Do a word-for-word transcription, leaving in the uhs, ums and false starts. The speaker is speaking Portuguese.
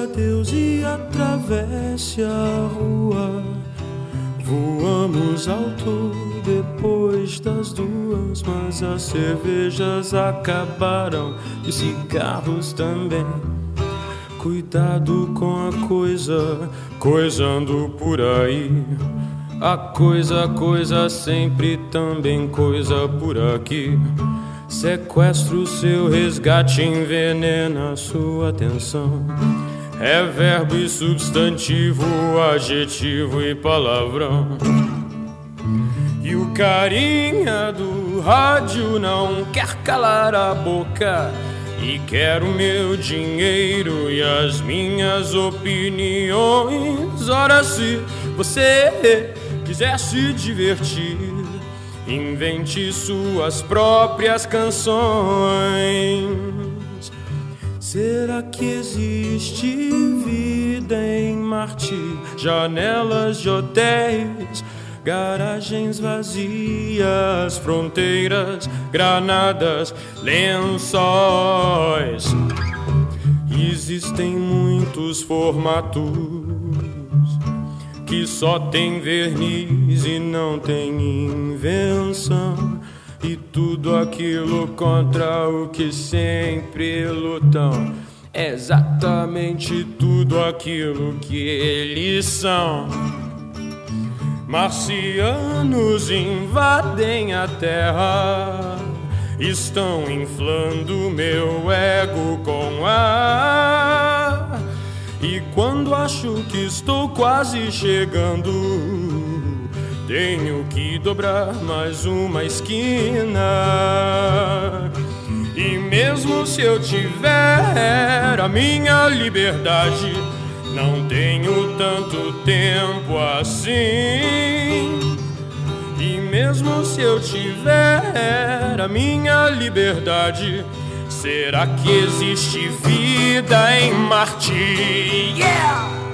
adeus e atravesse a rua. Voamos alto depois das duas, mas as cervejas acabaram e os cigarros também. Cuidado com a coisa, coisando por aí. A coisa, coisa, sempre também coisa por aqui. Sequestro, seu resgate envenena sua atenção. É verbo e substantivo, adjetivo e palavrão. E o carinha do rádio não quer calar a boca e quer o meu dinheiro e as minhas opiniões. Ora, se você quiser se divertir, invente suas próprias canções. Será que existe vida em Marte? Janelas de hotéis, garagens vazias, fronteiras, granadas, lençóis. Existem muitos formatos que só tem verniz e não tem invenção. E tudo aquilo contra o que sempre lutam, é exatamente tudo aquilo que eles são. Marcianos invadem a Terra, estão inflando meu ego com ar. E quando acho que estou quase chegando, tenho que dobrar mais uma esquina. E mesmo se eu tiver a minha liberdade, não tenho tanto tempo assim. E mesmo se eu tiver a minha liberdade, será que existe vida em Marte? Yeah!